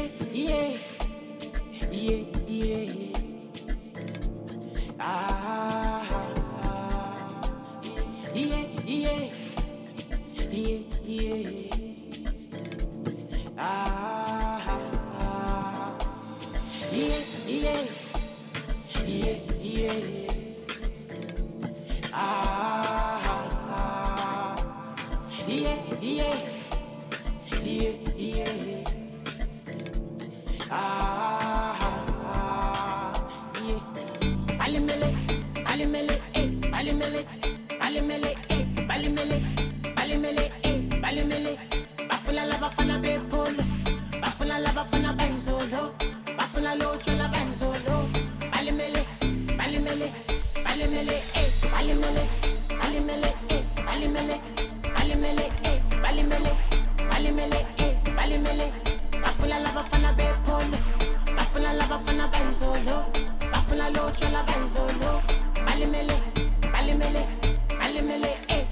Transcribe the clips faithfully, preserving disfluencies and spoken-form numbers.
yeah, yeah, yeah, yeah. Ah, yeah, yeah, yeah, yeah. Ah, yeah, yeah, yeah, yeah. Ah, yeah, yeah, yeah, yeah. Ah, yeah. Alimele, alimele, eh, alimele, alimele, eh, alimele, alimele, eh, alimele. Bafuna la bafana be polo, bafuna la bafana ba izolo, bafuna lo chola ba izolo. Alimele, alimele, alimele, eh, alimele, alimele, eh, alimele, alimele, eh, alimele, alimele, eh, alimele. Bafuna la bafana be polo, bafuna la bafana ba izolo, bafuna lo chola ba izolo. Alimele, alimele, alimele, eh.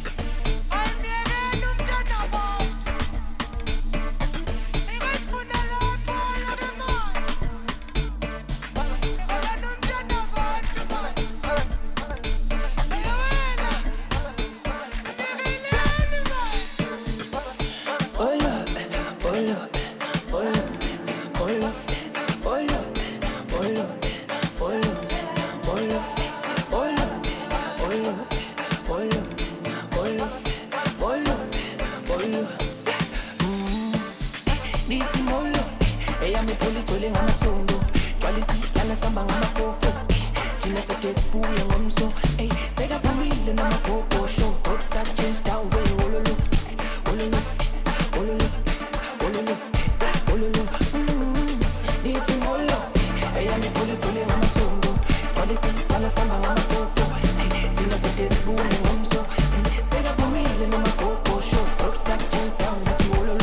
Niti molo, eya mi poli tole ngama sondo. Twalisi yana samba ngama fofo. China soke spuya ngomso. Ey, sega family na makoko show. Topsa change down way ololo, ololo, ololo, ololo, ololo. Niti molo, eya mi poli tole ngama sondo. Twalisi yana samba ngama fofo. China soke spuya ngomso. Sega family na makoko show. Topsa change down way ololo.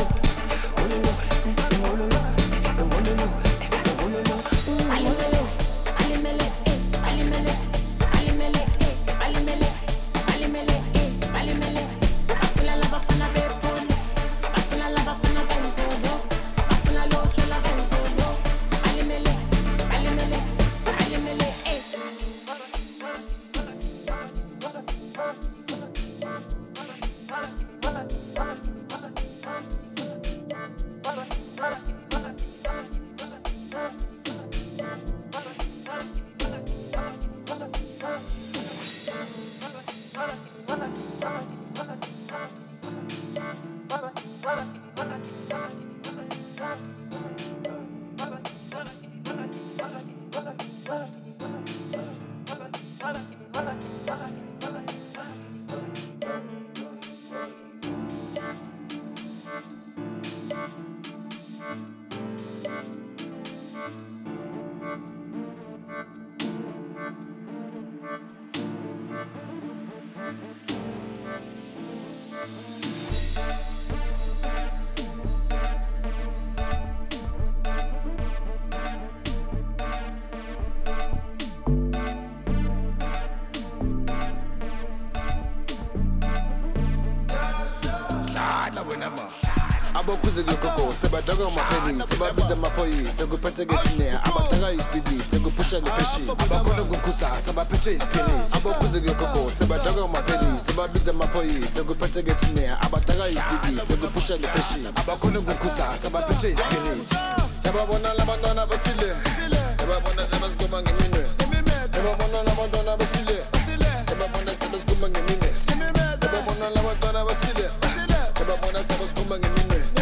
Aboku de Coco, Sabataga Mapeni, Sababiza Mapoyi, Sago Patagetina, Abataga is Pidi, Sago Pusha the Peshi, Abakono Gukusa, Sabapetra is Spirit, Aboku de Coco, Sabataga Mapeni, Sababiza Mapoyi, Sago Patagetina, Abataga is Pidi, Sago Pusha the Peshi, Abakono Gukusa, Sabapetra is Spirit, Sababona Labandona Basile, Sababona Sabas Gomangine, Sababona Labandona Basile, Sababona Sabas Gomangine, Sababona Labandona Basile, Sababona Sabas Gomangine.